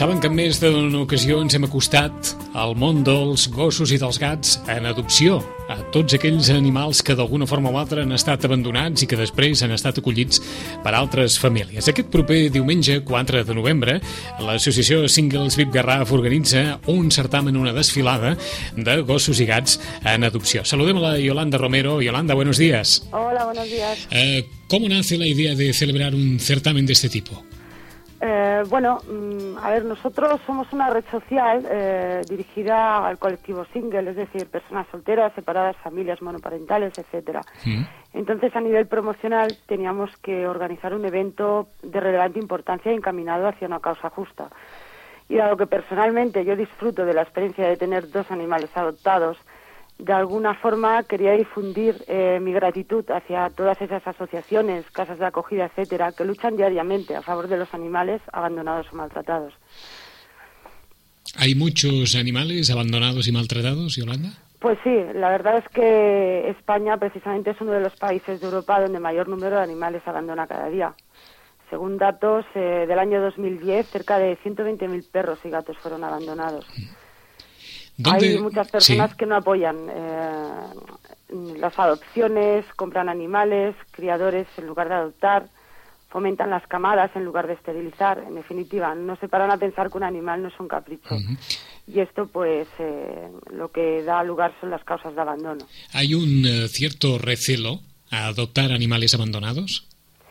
Saben que en més d'una ocasió ens hem acostat al món dels gossos i dels gats en adopció, a tots aquells animals que d'alguna forma o altra han estat abandonats i que després han estat acollits per altres famílies. Aquest proper diumenge, 4 de novembre, l'associació Singles VIP Garraf organitza un certamen, una desfilada de gossos i gats en adopció. Saludem a la Yolanda Romero. Yolanda, buenos días. Hola, buenos días. ¿Cómo nace la idea de celebrar un certamen de este tipo? Nosotros somos una red social dirigida al colectivo single, es decir, personas solteras, separadas, familias monoparentales, etcétera. Entonces, a nivel promocional, teníamos que organizar un evento de relevante importancia encaminado hacia una causa justa. Y dado que personalmente yo disfruto de la experiencia de tener 2 animales adoptados, de alguna forma quería difundir mi gratitud hacia todas esas asociaciones, casas de acogida, etcétera, que luchan diariamente a favor de los animales abandonados o maltratados. ¿Hay muchos animales abandonados y maltratados, Yolanda? Pues sí, la verdad es que España precisamente es uno de los países de Europa donde mayor número de animales abandona cada día. Según datos del año 2010, cerca de 120.000 perros y gatos fueron abandonados. Hay muchas personas que no apoyan las adopciones, compran animales, criadores en lugar de adoptar, fomentan las camadas en lugar de esterilizar. En definitiva, no se paran a pensar que un animal no es un capricho. Y esto, pues, lo que da lugar son las causas de abandono. ¿Hay un cierto recelo a adoptar animales abandonados?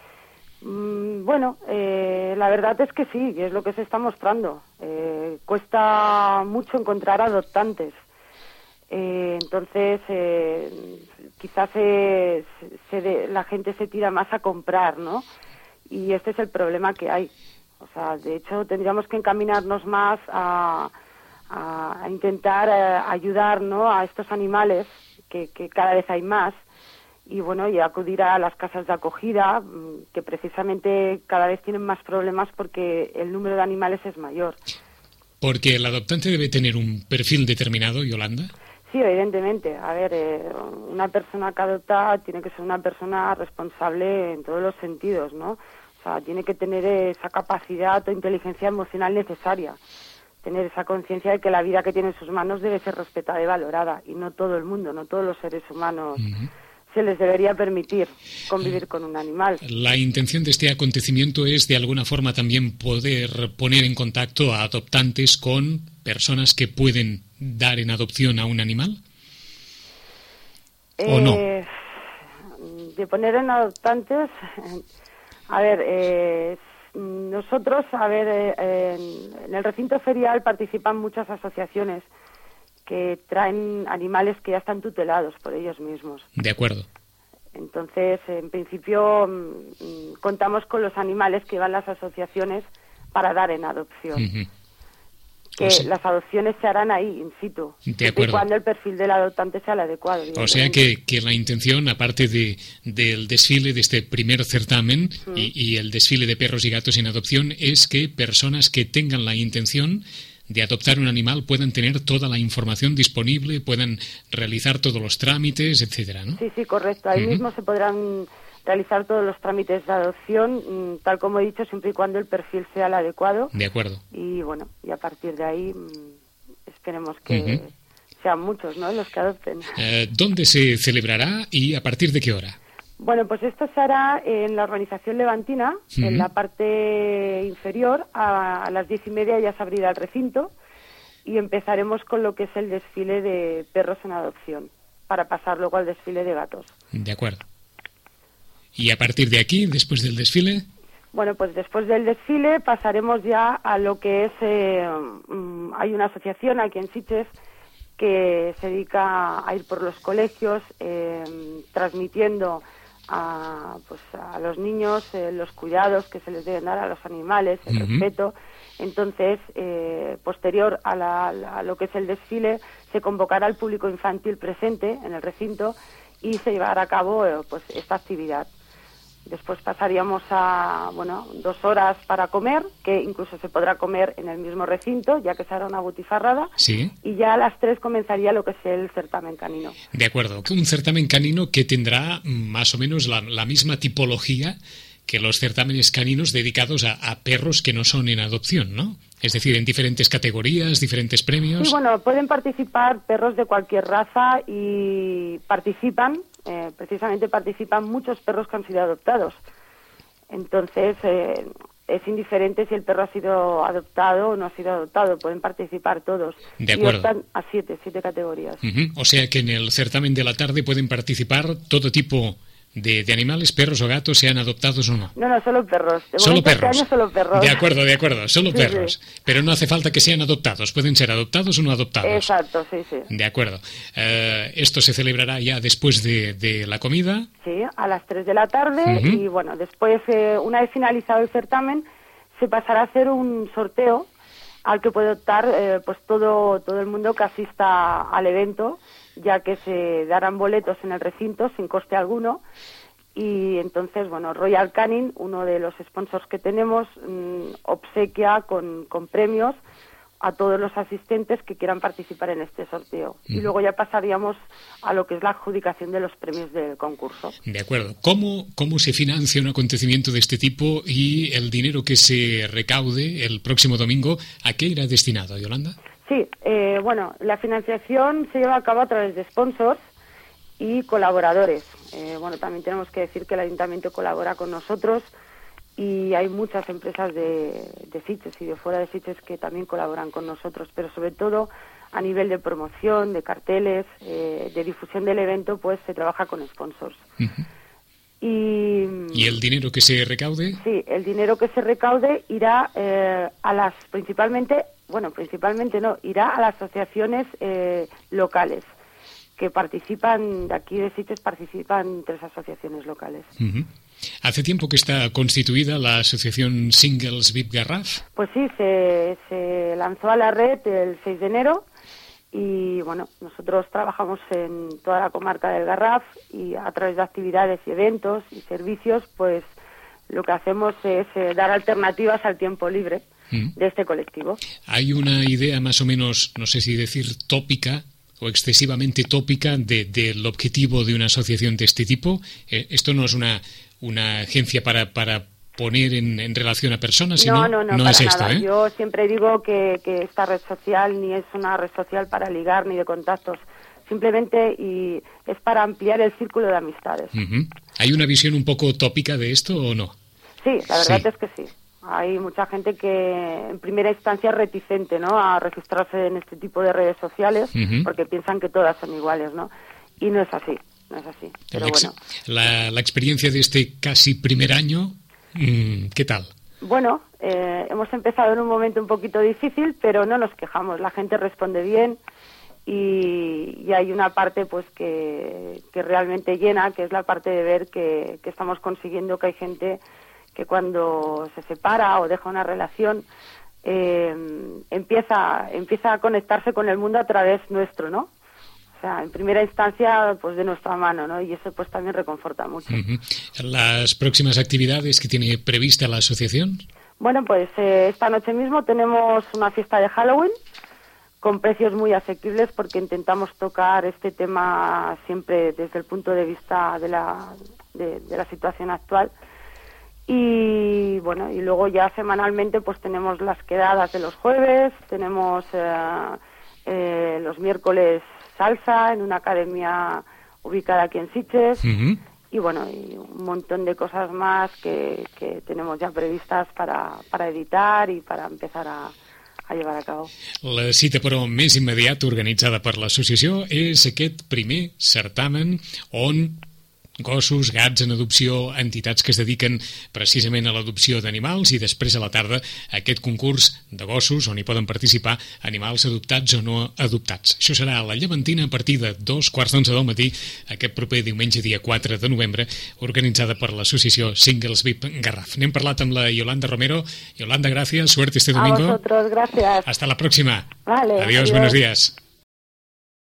La verdad es que sí, y es lo que se está mostrando. Cuesta mucho encontrar adoptantes. Entonces, quizás la gente se tira más a comprar, ¿no? Y este es el problema que hay. O sea, de hecho, tendríamos que encaminarnos más a intentar ayudar, ¿no?, a estos animales, que cada vez hay más, y acudir a las casas de acogida, que precisamente cada vez tienen más problemas porque el número de animales es mayor. ¿Porque el adoptante debe tener un perfil determinado, Yolanda? Sí, evidentemente. A ver, una persona que adopta tiene que ser una persona responsable en todos los sentidos, ¿no? O sea, tiene que tener esa capacidad o inteligencia emocional necesaria, tener esa conciencia de que la vida que tiene en sus manos debe ser respetada y valorada, y no todo el mundo, no todos los seres humanos se les debería permitir convivir con un animal. La intención de este acontecimiento es, de alguna forma, también poder poner en contacto a adoptantes con personas que pueden dar en adopción a un animal, ¿o no? De poner en adoptantes, nosotros, en el recinto ferial participan muchas asociaciones que traen animales que ya están tutelados por ellos mismos. De acuerdo. Entonces, en principio, contamos con los animales que van las asociaciones para dar en adopción. Las adopciones se harán ahí, in situ, siempre y cuando el perfil del adoptante sea el adecuado. O sea que la intención, aparte del desfile de este primer certamen y el desfile de perros y gatos en adopción, es que personas que tengan la intención de adoptar un animal puedan tener toda la información disponible, puedan realizar todos los trámites, etcétera, ¿no? Sí, correcto. Ahí mismo se podrán realizar todos los trámites de adopción, tal como he dicho, siempre y cuando el perfil sea el adecuado. De acuerdo. Y a partir de ahí esperemos que sean muchos, ¿no?, los que adopten. ¿Dónde se celebrará y a partir de qué hora? Bueno, pues esto se hará en la urbanización levantina, en la parte inferior. A las 10:30 ya se abrirá el recinto y empezaremos con lo que es el desfile de perros en adopción, para pasar luego al desfile de gatos. De acuerdo. ¿Y a partir de aquí, después del desfile? Bueno, pues después del desfile pasaremos ya a lo que es... hay una asociación aquí en Sitges que se dedica a ir por los colegios transmitiendo a los niños los cuidados que se les deben dar a los animales, el respeto. Entonces, posterior a lo que es el desfile, se convocará al público infantil presente en el recinto y se llevará a cabo esta actividad. Después pasaríamos a 2 horas para comer, que incluso se podrá comer en el mismo recinto, ya que se hará una butifarrada. Sí. Y ya a las 3 comenzaría lo que es el certamen canino. De acuerdo. Un certamen canino que tendrá más o menos la misma tipología que los certámenes caninos dedicados a perros que no son en adopción, ¿no? Es decir, en diferentes categorías, diferentes premios. Sí, bueno, pueden participar perros de cualquier raza y precisamente participan muchos perros que han sido adoptados. Entonces, es indiferente si el perro ha sido adoptado o no ha sido adoptado, pueden participar todos. De acuerdo. Y están a siete categorías. O sea que en el certamen de la tarde pueden participar todo tipo de animales, perros o gatos, sean adoptados o no. No, solo perros. Solo perros. Este año solo perros. De acuerdo, solo Sí, perros. sí. Pero no hace falta que sean adoptados, pueden ser adoptados o no adoptados. Exacto, sí. De acuerdo. Esto se celebrará ya después de la comida. Sí, a las 3 de la tarde y bueno, después, una vez finalizado el certamen, se pasará a hacer un sorteo al que puede optar pues todo el mundo que asista al evento, ya que se darán boletos en el recinto sin coste alguno. Y entonces, bueno, Royal Canin, uno de los sponsors que tenemos, obsequia con premios a todos los asistentes que quieran participar en este sorteo. Y luego ya pasaríamos a lo que es la adjudicación de los premios del concurso. De acuerdo. ¿Cómo se financia un acontecimiento de este tipo y el dinero que se recaude el próximo domingo, a qué irá destinado, Yolanda? Sí, bueno, la financiación se lleva a cabo a través de sponsors y colaboradores. Bueno, también tenemos que decir que el Ayuntamiento colabora con nosotros y hay muchas empresas de Sitges y de fuera de Sitges que también colaboran con nosotros, pero sobre todo a nivel de promoción, de carteles, de difusión del evento, pues se trabaja con sponsors. ¿Y el dinero que se recaude? Sí, el dinero que se recaude irá irá a las asociaciones locales que participan, de aquí de Sitges participan 3 asociaciones locales. ¿Hace tiempo que está constituida la asociación Singles VIP Garraf? Pues sí, se lanzó a la red el 6 de enero y bueno, nosotros trabajamos en toda la comarca del Garraf y a través de actividades y eventos y servicios, pues lo que hacemos es dar alternativas al tiempo libre de este colectivo. Hay una idea más o menos, no sé si decir tópica o excesivamente tópica del objetivo de una asociación de este tipo. Esto no es una agencia para poner en relación a personas, sino no es para esto, nada. ¿eh? Yo siempre digo que esta red social ni es una red social para ligar ni de contactos, simplemente y es para ampliar el círculo de amistades. ¿Hay una visión un poco tópica de esto o no? Sí, la verdad es que sí. Hay mucha gente que en primera instancia es reticente, ¿no?, a registrarse en este tipo de redes sociales porque piensan que todas son iguales, ¿no? Y no es así. Pero bueno. La experiencia de este casi primer año, ¿qué tal? Bueno, hemos empezado en un momento un poquito difícil, pero no nos quejamos. La gente responde bien y hay una parte pues que realmente llena, que es la parte de ver que estamos consiguiendo que hay gente que cuando se separa o deja una relación empieza a conectarse con el mundo a través nuestro, ¿no? O sea, en primera instancia, pues de nuestra mano, ¿no? Y eso pues también reconforta mucho. ¿Las próximas actividades que tiene prevista la asociación? Bueno, pues esta noche mismo tenemos una fiesta de Halloween con precios muy asequibles porque intentamos tocar este tema siempre desde el punto de vista de la situación actual. Y bueno, y luego ya semanalmente pues tenemos las quedadas de los jueves, tenemos los miércoles salsa en una academia ubicada aquí en Sitges y bueno, y un montón de cosas más que tenemos ya previstas para editar i per empezar a llevar a cabo. La cita, però, més immediata organitzada per l'associació és aquest primer certamen on gossos, gats en adopció, entitats que es dediquen precisament a l'adopció d'animals i després a la tarda aquest concurs de gossos on hi poden participar animals adoptats o no adoptats. Això serà a la Llevantina a partir de 2:15 del matí aquest proper diumenge dia 4 de novembre, organitzada per l'associació Singles VIP Garraf. N'hem parlat amb la Yolanda Romero. Yolanda, gracias, suerte este domingo. A vosotros, gracias. Hasta la próxima. Vale, Adiós, buenos días.